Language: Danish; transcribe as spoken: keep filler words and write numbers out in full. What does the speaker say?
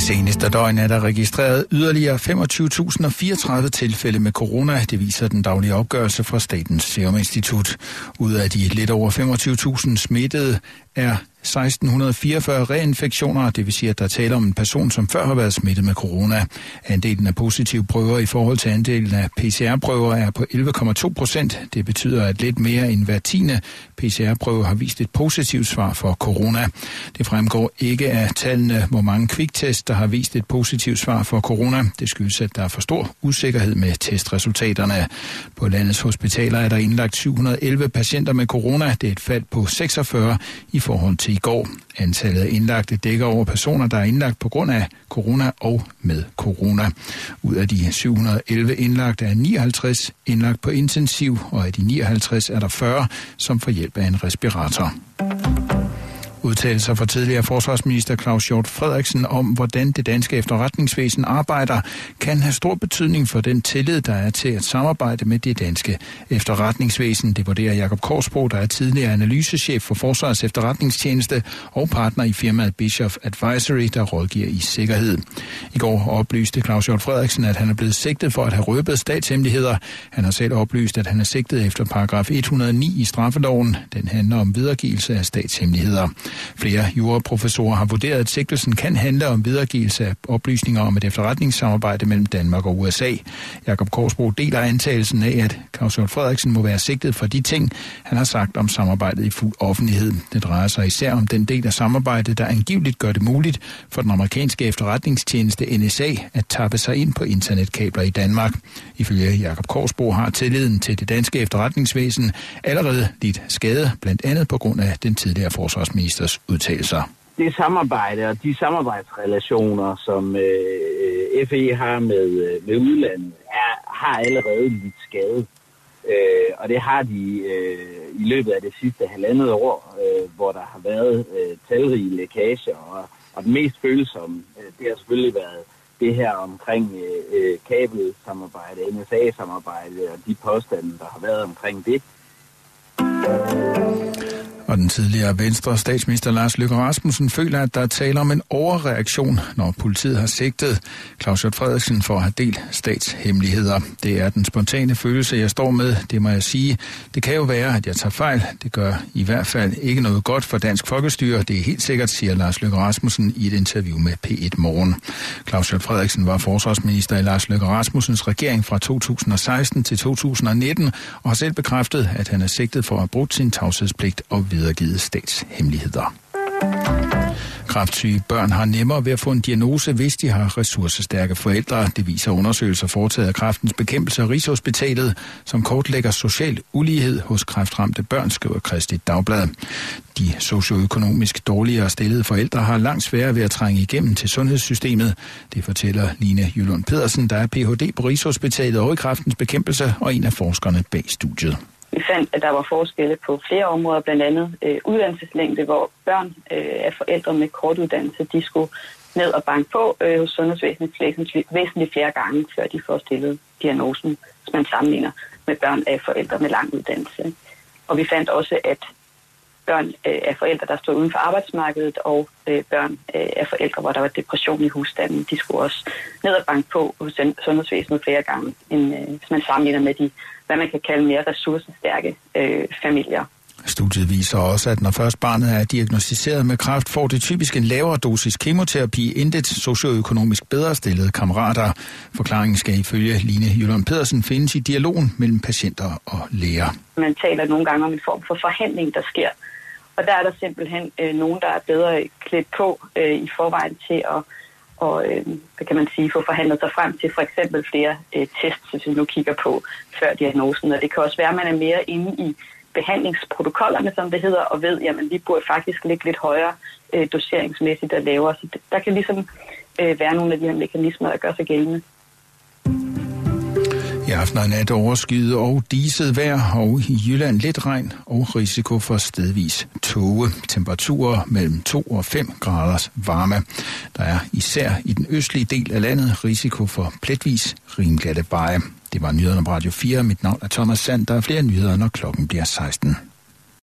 Det seneste døgn er der registreret yderligere femogtyve tusind og fireogtredive tilfælde med corona. Det viser den daglige opgørelse fra Statens Serum Institut. Ud af de lidt over femogtyve tusind smittede er seksten fireogfyrre reinfektioner, det vil sige, at der taler om en person, som før har været smittet med corona. Andelen af positive prøver i forhold til andelen af P C R-prøver er på elleve komma to procent. Det betyder, at lidt mere end hver tiende P C R-prøve har vist et positivt svar for corona. Det fremgår ikke af tallene, hvor mange kviktest, der har vist et positivt svar for corona. Det skyldes, at der er for stor usikkerhed med testresultaterne. På landets hospitaler er der indlagt syv hundrede og elleve patienter med corona. Det er et fald på seksogfyrre i forhold til i går. Antallet af indlagte dækker over personer, der er indlagt på grund af corona og med corona. Ud af de syv hundrede og elleve indlagte er nioghalvtreds indlagt på intensiv, og af de nioghalvtreds er der fyrre, som får hjælp af en respirator. Udtalelser fra tidligere forsvarsminister Claus Hjort Frederiksen om, hvordan det danske efterretningsvæsen arbejder, kan have stor betydning for den tillid, der er til at samarbejde med det danske efterretningsvæsen. Det vurderer Jakob Korsbro, der er tidligere analysechef for Forsvarets Efterretningstjeneste og partner i firmaet Bischoff Advisory, der rådgiver i sikkerhed. I går oplyste Claus Hjort Frederiksen, at han er blevet sigtet for at have røbet statshemmeligheder. Han har selv oplyst, at han er sigtet efter paragraf et hundrede og ni i straffeloven. Den handler om videregivelse af statshemmeligheder. Flere juraprofessorer har vurderet, at sigtelsen kan handle om videregivelse af oplysninger om et efterretningssamarbejde mellem Danmark og U S A. Jakob Korsbro deler antagelsen af, at Claus Hjort Frederiksen må være sigtet for de ting, han har sagt om samarbejdet i fuld offentlighed. Det drejer sig især om den del af samarbejdet, der angiveligt gør det muligt for den amerikanske efterretningstjeneste N S A at tappe sig ind på internetkabler i Danmark. Ifølge Jakob Korsbro har tilliden til det danske efterretningsvæsen allerede lidt skade, blandt andet på grund af den tidligere forsvarsminister udtalelser. Det samarbejde og de samarbejdsrelationer, som øh, F E har med, med udlandet, er, har allerede lidt skade. Øh, og det har de øh, i løbet af det sidste halvandet år, øh, hvor der har været øh, talrige lækager. Og, og den mest følsomme, øh, det har selvfølgelig været det her omkring øh, kabelsamarbejde, N S A-samarbejde og de påstande, der har været omkring det. Og den tidligere Venstre statsminister Lars Løkke Rasmussen føler, at der er tale om en overreaktion, når politiet har sigtet Claus Hjort Frederiksen for at have delt statshemmeligheder. Det er den spontane følelse, jeg står med, det må jeg sige. Det kan jo være, at jeg tager fejl. Det gør i hvert fald ikke noget godt for dansk folkestyre. Det er helt sikkert, siger Lars Løkke Rasmussen i et interview med P et Morgen. Claus Hjort Frederiksen var forsvarsminister i Lars Løkke Rasmussens regering fra to tusind og seksten til to tusind og nitten og har selv bekræftet, at han er sigtet for at have brugt sin tavshedspligt og videregivet statshemmeligheder. Kræftsyge børn har nemmere ved at få en diagnose, hvis de har ressourcestærke forældre. Det viser undersøgelser foretaget af Kræftens Bekæmpelse og Rigshospitalet, som kortlægger social ulighed hos kræftramte børn, skriver Kristeligt Dagblad. De socioøkonomisk dårligere stillede forældre har langt sværere ved at trænge igennem til sundhedssystemet. Det fortæller Line Jylund Pedersen, der er P H D på Rigshospitalet og i Kræftens Bekæmpelse og en af forskerne bag studiet. Vi fandt, at der var forskelle på flere områder, blandt andet øh, uddannelseslængde, hvor børn øh, af forældre med kort uddannelse, de skulle ned og banke på øh, hos sundhedsvæsenet væsentligt flere gange, før de får stillet diagnosen, hvis man sammenligner med børn af forældre med lang uddannelse. Og vi fandt også, at børn øh, af forældre, der stod uden for arbejdsmarkedet, og øh, børn øh, af forældre, hvor der var depression i husstanden, de skulle også ned og banke på hos sundhedsvæsenet flere gange, end øh, hvis man sammenligner med de, hvad man kan kalde mere ressourcestærke øh, familier. Studiet viser også, at når først barnet er diagnosticeret med kræft, får det typisk en lavere dosis kemoterapi end det socioøkonomisk bedre stillede kammerater. Forklaringen skal ifølge Line Jylund Pedersen findes i dialogen mellem patienter og læger. Man taler nogle gange om en form for forhandling, der sker. Og der er der simpelthen øh, nogen, der er bedre klædt på øh, i forvejen til at og, øh, hvad kan man sige, få forhandlet sig frem til for eksempel flere øh, tests, hvis vi nu kigger på før diagnosen. Og det kan også være, at man er mere inde i behandlingsprotokollerne, som det hedder, og ved, jamen vi burde faktisk ligge lidt højere øh, doseringsmæssigt og lavere. Så det, der kan ligesom øh, være nogle af de her mekanismer, der gør sig gældende. I aften og nat overskyet og diset vejr, og i Jylland lidt regn og risiko for stedvis tåge. Temperaturer mellem to og fem graders varme. Der er især i den østlige del af landet risiko for pletvis rimglatte veje. Det var nyhederne på Radio fire. Mit navn er Thomas Sand. Der er flere nyheder, når klokken bliver seksten.